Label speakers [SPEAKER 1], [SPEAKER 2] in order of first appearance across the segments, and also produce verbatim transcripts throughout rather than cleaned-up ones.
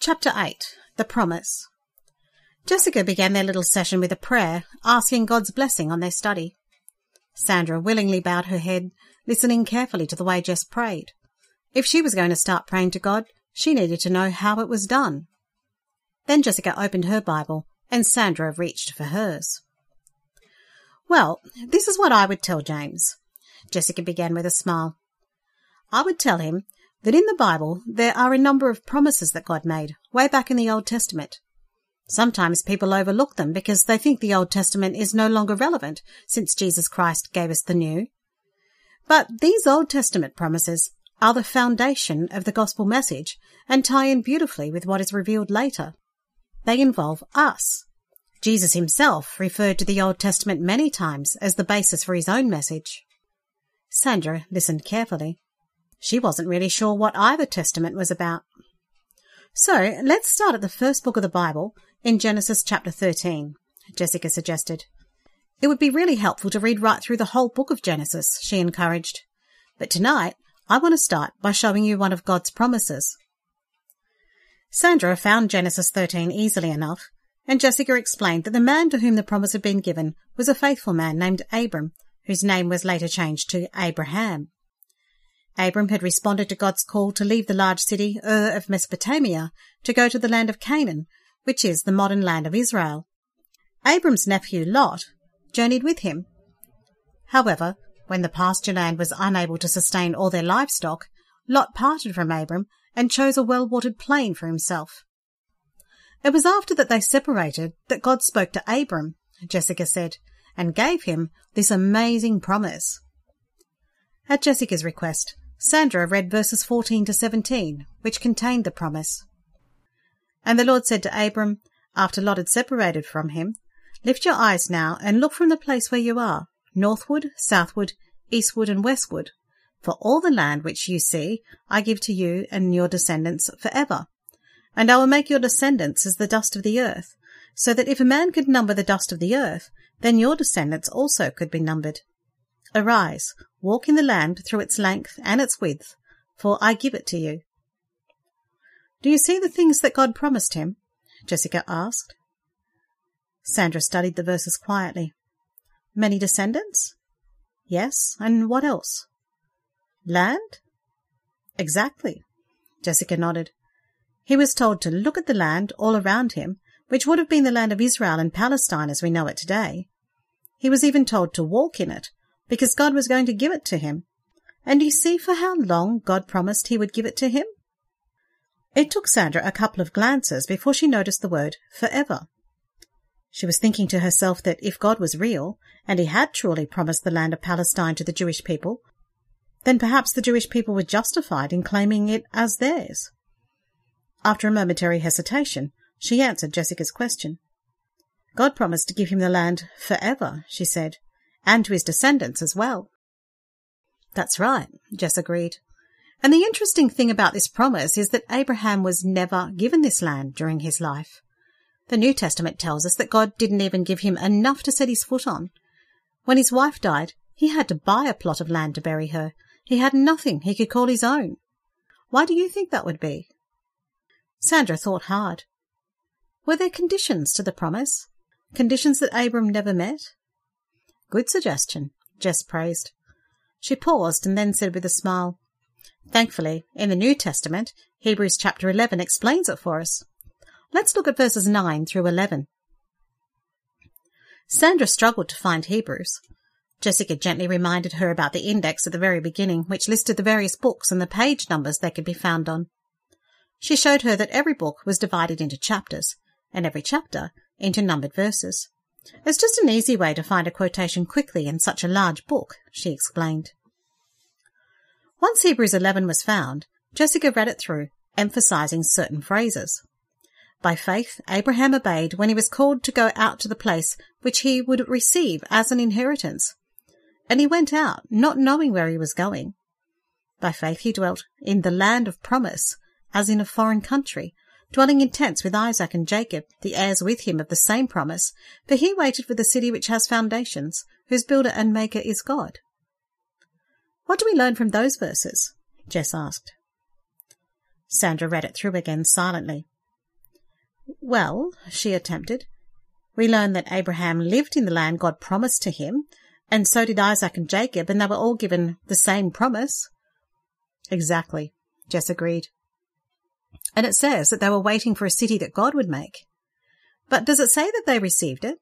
[SPEAKER 1] Chapter eight. The Promise. Jessica began their little session with a prayer, asking God's blessing on their study. Sandra willingly bowed her head, listening carefully to the way Jess prayed. If she was going to start praying to God, she needed to know how it was done. Then Jessica opened her Bible, and Sandra reached for hers. Well, this is what I would tell James. Jessica began with a smile. I would tell him that in the Bible there are a number of promises that God made way back in the Old Testament. Sometimes people overlook them because they think the Old Testament is no longer relevant since Jesus Christ gave us the New. But these Old Testament promises are the foundation of the gospel message and tie in beautifully with what is revealed later. They involve us. Jesus himself referred to the Old Testament many times as the basis for his own message. Sandra listened carefully. She wasn't really sure what either testament was about. So let's start at the first book of the Bible, in Genesis chapter thirteen, Jessica suggested. It would be really helpful to read right through the whole book of Genesis, she encouraged. But tonight, I want to start by showing you one of God's promises. Sandra found Genesis thirteen easily enough, and Jessica explained that the man to whom the promise had been given was a faithful man named Abram, whose name was later changed to Abraham. Abram had responded to God's call to leave the large city Ur of Mesopotamia to go to the land of Canaan, which is the modern land of Israel. Abram's nephew Lot journeyed with him. However, when the pasture land was unable to sustain all their livestock, Lot parted from Abram and chose a well-watered plain for himself. It was after that they separated that God spoke to Abram, Jessica said, and gave him this amazing promise. At Jessica's request, Sandra read verses fourteen to seventeen, which contained the promise. And the Lord said to Abram, after Lot had separated from him, Lift your eyes now and look from the place where you are, northward, southward, eastward, and westward. For all the land which you see I give to you and your descendants forever. And I will make your descendants as the dust of the earth, so that if a man could number the dust of the earth, then your descendants also could be numbered. Arise, walk in the land through its length and its width, for I give it to you. Do you see the things that God promised him? Jessica asked. Sandra studied the verses quietly. Many descendants? Yes, and what else? Land? Exactly. Jessica nodded. He was told to look at the land all around him, which would have been the land of Israel and Palestine as we know it today. He was even told to walk in it, because God was going to give it to him. And you see for how long God promised he would give it to him? It took Sandra a couple of glances before she noticed the word forever. She was thinking to herself that if God was real, and he had truly promised the land of Palestine to the Jewish people, then perhaps the Jewish people were justified in claiming it as theirs. After a momentary hesitation, she answered Jessica's question. God promised to give him the land forever, she said, and to his descendants as well. That's right, Jess agreed. And the interesting thing about this promise is that Abraham was never given this land during his life. The New Testament tells us that God didn't even give him enough to set his foot on. When his wife died, he had to buy a plot of land to bury her. He had nothing he could call his own. Why do you think that would be? Sandra thought hard. Were there conditions to the promise? Conditions that Abram never met? Good suggestion, Jess praised. She paused and then said with a smile, Thankfully, in the New Testament, Hebrews chapter eleven explains it for us. Let's look at verses nine through eleven. Sandra struggled to find Hebrews. Jessica gently reminded her about the index at the very beginning, which listed the various books and the page numbers they could be found on. She showed her that every book was divided into chapters, and every chapter into numbered verses. It's just an easy way to find a quotation quickly in such a large book, she explained. Once Hebrews eleven was found, Jessica read it through, emphasizing certain phrases. By faith, Abraham obeyed when he was called to go out to the place which he would receive as an inheritance. And he went out, not knowing where he was going. By faith he dwelt in the land of promise, as in a foreign country, dwelling in tents with Isaac and Jacob, the heirs with him of the same promise, for he waited for the city which has foundations, whose builder and maker is God. What do we learn from those verses? Jess asked. Sandra read it through again silently. Well, she attempted, we learn that Abraham lived in the land God promised to him, and so did Isaac and Jacob, and they were all given the same promise. Exactly, Jess agreed. And it says that they were waiting for a city that God would make. But does it say that they received it?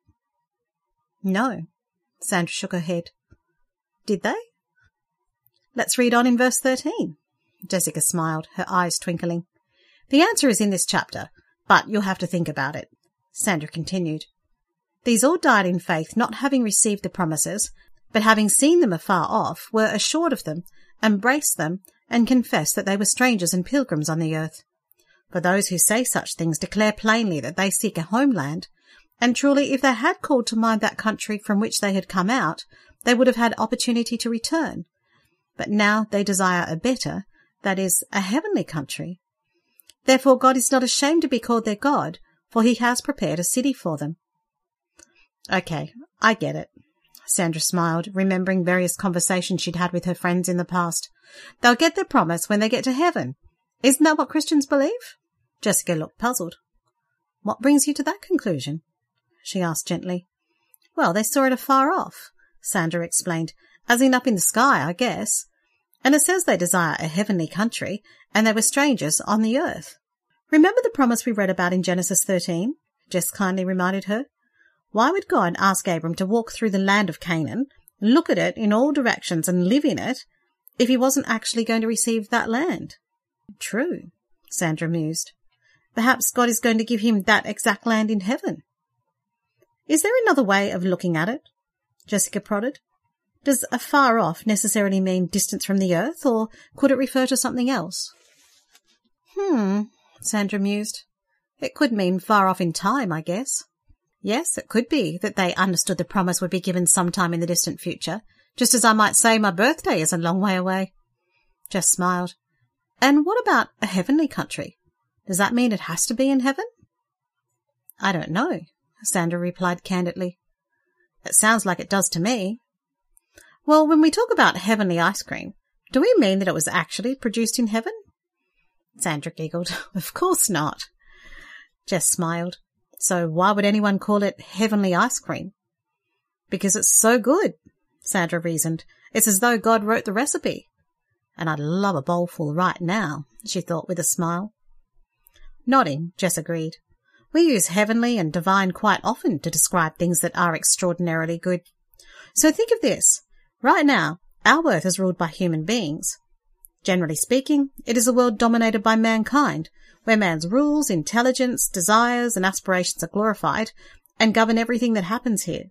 [SPEAKER 1] No, Sandra shook her head. Did they? Let's read on in verse thirteen. Jessica smiled, her eyes twinkling. The answer is in this chapter, but you'll have to think about it. Sandra continued. These all died in faith, not having received the promises, but having seen them afar off, were assured of them, embraced them, and confessed that they were strangers and pilgrims on the earth. For those who say such things declare plainly that they seek a homeland, and truly if they had called to mind that country from which they had come out, they would have had opportunity to return. But now they desire a better, that is, a heavenly country. Therefore God is not ashamed to be called their God, for he has prepared a city for them. Okay, I get it. Sandra smiled, remembering various conversations she'd had with her friends in the past. They'll get their promise when they get to heaven. Isn't that what Christians believe? Jessica looked puzzled. What brings you to that conclusion? She asked gently. Well, they saw it afar off, Sandra explained, as in up in the sky, I guess. And it says they desire a heavenly country, and they were strangers on the earth. Remember the promise we read about in Genesis thirteen? Jess kindly reminded her. Why would God ask Abram to walk through the land of Canaan, look at it in all directions and live in it, if he wasn't actually going to receive that land? True, Sandra mused. Perhaps God is going to give him that exact land in heaven. Is there another way of looking at it? Jessica prodded. Does afar off necessarily mean distance from the earth, or could it refer to something else? Hmm, Sandra mused. It could mean far off in time, I guess. Yes, it could be that they understood the promise would be given sometime in the distant future, just as I might say my birthday is a long way away. Jess smiled. And what about a heavenly country? Does that mean it has to be in heaven? I don't know, Sandra replied candidly. It sounds like it does to me. Well, when we talk about heavenly ice cream, do we mean that it was actually produced in heaven? Sandra giggled. Of course not. Jess smiled. So why would anyone call it heavenly ice cream? Because it's so good, Sandra reasoned. It's as though God wrote the recipe. And I'd love a bowlful right now, she thought with a smile. Nodding, Jess agreed. We use heavenly and divine quite often to describe things that are extraordinarily good. So think of this. Right now, our earth is ruled by human beings. Generally speaking, it is a world dominated by mankind, where man's rules, intelligence, desires, and aspirations are glorified and govern everything that happens here.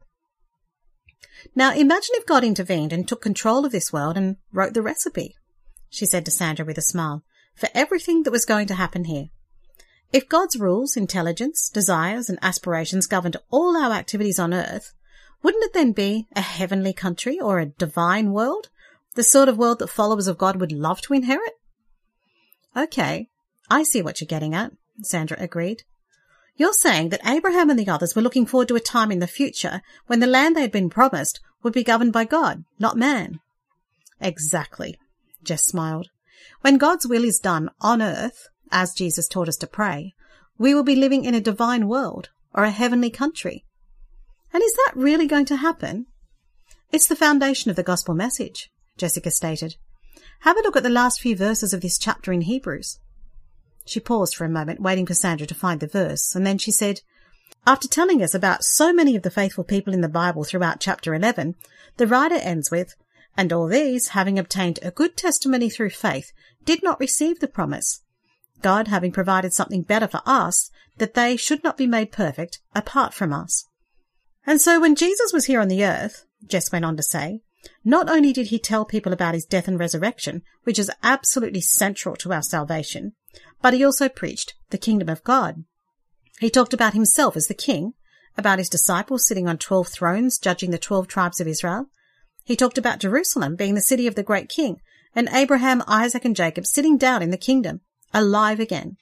[SPEAKER 1] Now imagine if God intervened and took control of this world and wrote the recipe, she said to Sandra with a smile, for everything that was going to happen here. If God's rules, intelligence, desires, and aspirations governed all our activities on earth, wouldn't it then be a heavenly country or a divine world, the sort of world that followers of God would love to inherit? Okay, I see what you're getting at, Sandra agreed. You're saying that Abraham and the others were looking forward to a time in the future when the land they had been promised would be governed by God, not man. Exactly, Jess smiled. When God's will is done on earth, as Jesus taught us to pray, we will be living in a divine world or a heavenly country. And is that really going to happen? It's the foundation of the gospel message, Jessica stated. Have a look at the last few verses of this chapter in Hebrews. She paused for a moment, waiting for Sandra to find the verse, and then she said, after telling us about so many of the faithful people in the Bible throughout chapter eleven, the writer ends with, and all these, having obtained a good testimony through faith, did not receive the promise, God having provided something better for us, that they should not be made perfect apart from us. And so when Jesus was here on the earth, Jess went on to say, not only did he tell people about his death and resurrection, which is absolutely central to our salvation, but he also preached the kingdom of God. He talked about himself as the king, about his disciples sitting on twelve thrones judging the twelve tribes of Israel. He talked about Jerusalem being the city of the great king, and Abraham, Isaac and Jacob sitting down in the kingdom, alive again.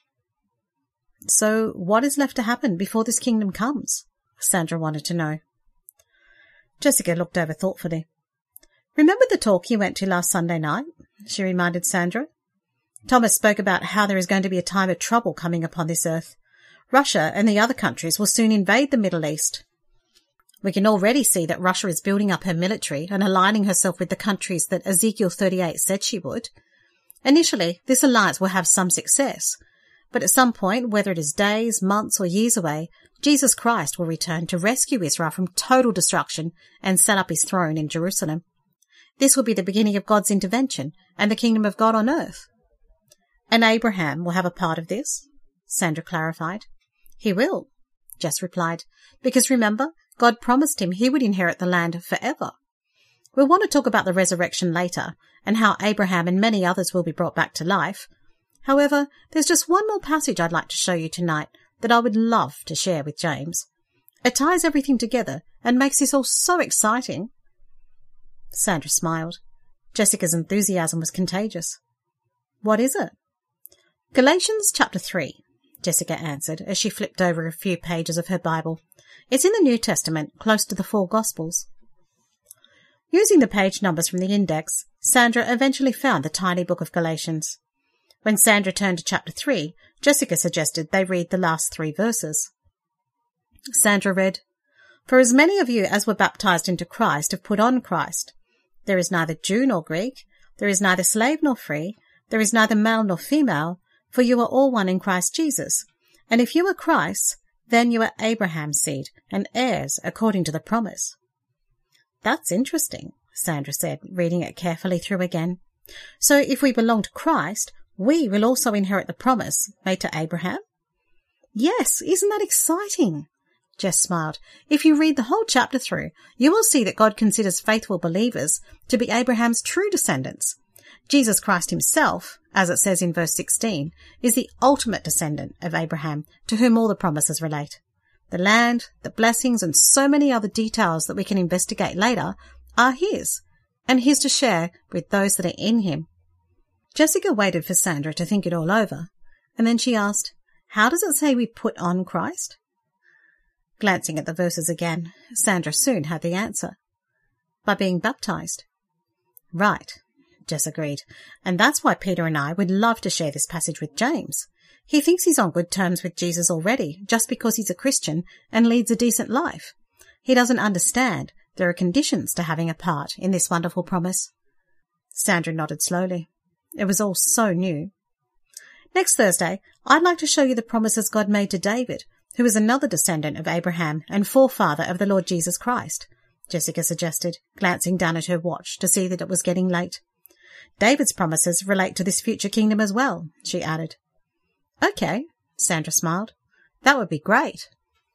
[SPEAKER 1] So what is left to happen before this kingdom comes? Sandra wanted to know. Jessica looked over thoughtfully. Remember the talk you went to last Sunday night? She reminded Sandra. Thomas spoke about how there is going to be a time of trouble coming upon this earth. Russia and the other countries will soon invade the Middle East. We can already see that Russia is building up her military and aligning herself with the countries that Ezekiel thirty-eight said she would. Initially, this alliance will have some success, but at some point, whether it is days, months or years away, Jesus Christ will return to rescue Israel from total destruction and set up his throne in Jerusalem. This will be the beginning of God's intervention and the kingdom of God on earth. And Abraham will have a part of this, Sandra clarified. He will, Jess replied, because remember, God promised him he would inherit the land forever. We'll want to talk about the resurrection later and how Abraham and many others will be brought back to life. However, there's just one more passage I'd like to show you tonight that I would love to share with James. It ties everything together and makes this all so exciting. Sandra smiled. Jessica's enthusiasm was contagious. What is it? Galatians chapter three, Jessica answered as she flipped over a few pages of her Bible. It's in the New Testament, close to the four Gospels. Using the page numbers from the index, Sandra eventually found the tiny book of Galatians. When Sandra turned to chapter three, Jessica suggested they read the last three verses. Sandra read, For as many of you as were baptized into Christ have put on Christ. There is neither Jew nor Greek, there is neither slave nor free, there is neither male nor female, for you are all one in Christ Jesus. And if you are Christ's, then you are Abraham's seed, and heirs according to the promise. That's interesting, Sandra said, reading it carefully through again. So if we belong to Christ, we will also inherit the promise made to Abraham? Yes, isn't that exciting? Jess smiled. If you read the whole chapter through, you will see that God considers faithful believers to be Abraham's true descendants. Jesus Christ himself, as it says in verse sixteen, is the ultimate descendant of Abraham, to whom all the promises relate. The land, the blessings, and so many other details that we can investigate later are his, and his to share with those that are in him. Jessica waited for Sandra to think it all over, and then she asked, How does it say we put on Christ? Glancing at the verses again, Sandra soon had the answer. By being baptized. Right, Jess agreed, and that's why Peter and I would love to share this passage with James. He thinks he's on good terms with Jesus already, just because he's a Christian and leads a decent life. He doesn't understand there are conditions to having a part in this wonderful promise. Sandra nodded slowly. It was all so new. Next Thursday, I'd like to show you the promises God made to David, who is another descendant of Abraham and forefather of the Lord Jesus Christ, Jessica suggested, glancing down at her watch to see that it was getting late. David's promises relate to this future kingdom as well, she added. Okay, Sandra smiled. That would be great.